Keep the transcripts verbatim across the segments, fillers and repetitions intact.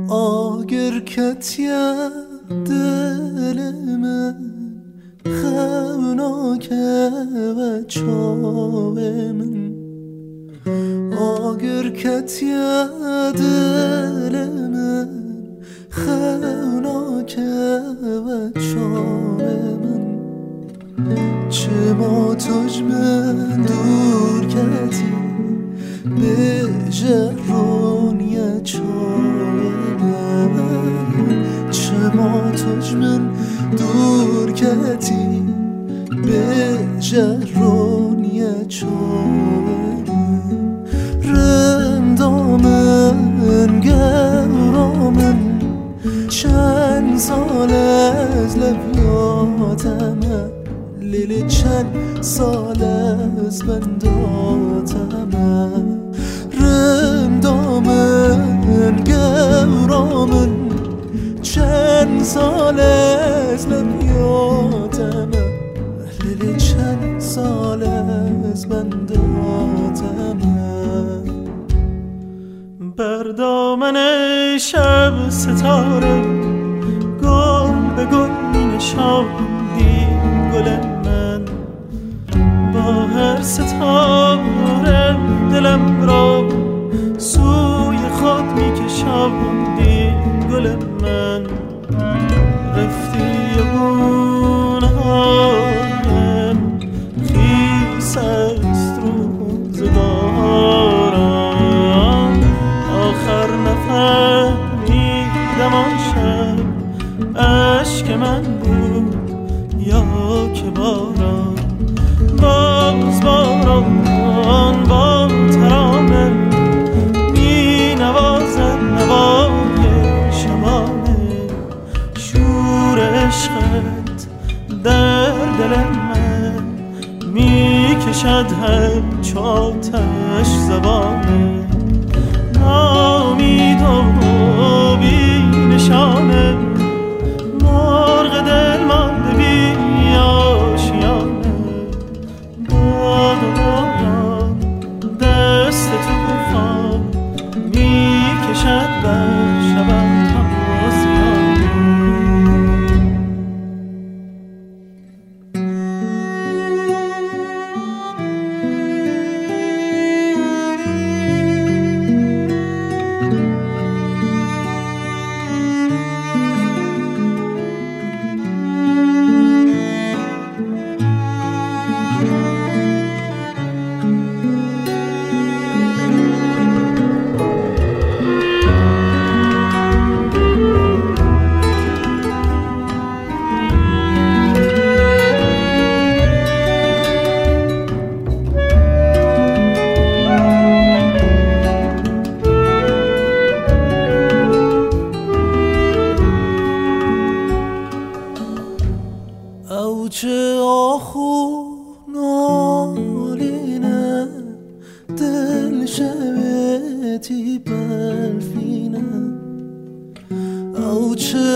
آگر کتیه دل من خوناکه و چاوه من آگر کتیه دل من خوناکه و چاوه من چه ما تجمن دور کتی به جرونیه چاوه چه ما تجمن دور کتی به جرونیه چاوه رندامن گرامن چند سال از لبیاتمه لیلی چند سال از بنداتمه رندامن گرامن چند سال از لبیاتمه لیلی چند سال از بنداتمه بر دامن شب ستاره گل به گل می نشاندی گل من با هر ستاره دلم را سوی خود می کشاندی گل من رفتی گونه‌هایم خیس است روزگاران آخر نفهمیدم آن شب عشق من بود یا که باران باز باران با ترانه می نوازد نوای شبانه شور عشقت در دل من می کشد همچو آتش زبانه نامید و بی نشانه مرغ دل مانده بی آشیانه باد و باران دست طوفان می کشد بر شبم تازیانه چه آخونالینه دل شبتی بلفینه او چه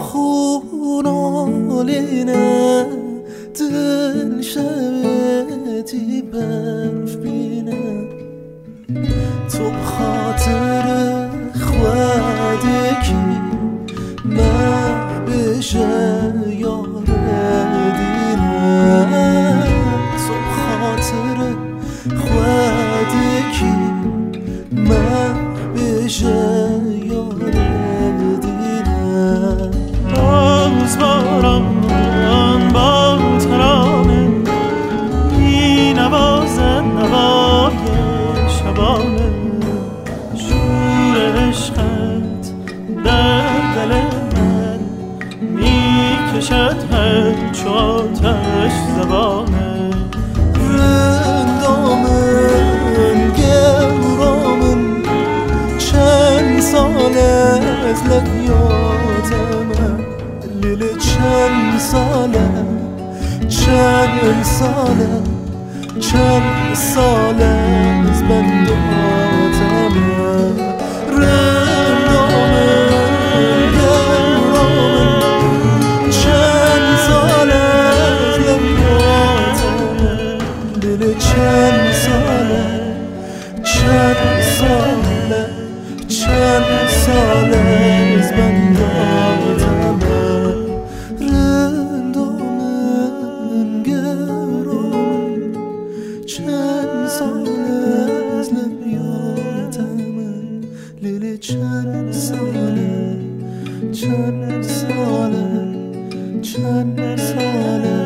آخونالینه دل شبتی بلفینه تو بخاطر خودکی من بشه تو خاطر خودکی من بشه یار دیدم باز باران با ترانه می نوازد نوای شبانه شور عشقت در دل من می کشد همچو آتش زبانه رندامن گرامن چند سال از لبیاتمه لیلی چند ساله چند ساله چند ساله از بنداتمه رندامن گرامن چند ساله از لبیاتمه لیلی چند ساله چند ساله چند ساله از بنداتم رندامن گرامن چند سال از لبیاتم لیلی چند ساله چند ساله چند ساله